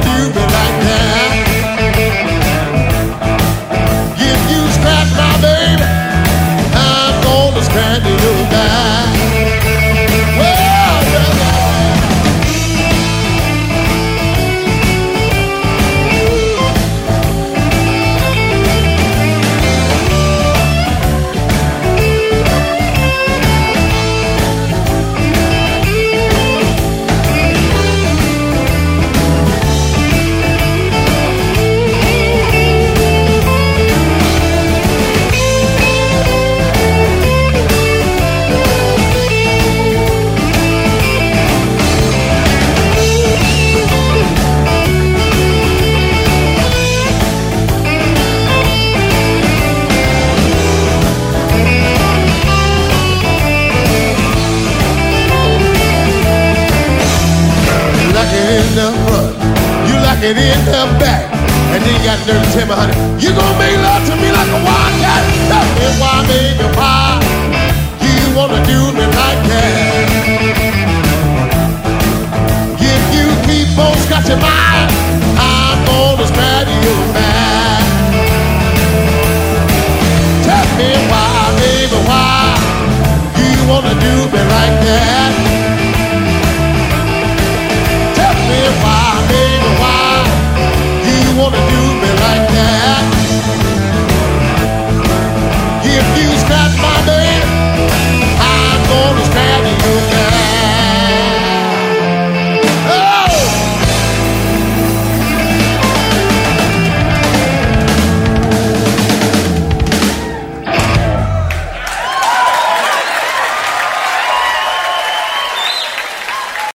do me like that. If you scratch my baby, I'm gonna scratch you back. Well, in the front, you like it in the back, and then you got nerve to tell me, honey, you gonna make love to me like a wildcat. Tell me why, baby, why?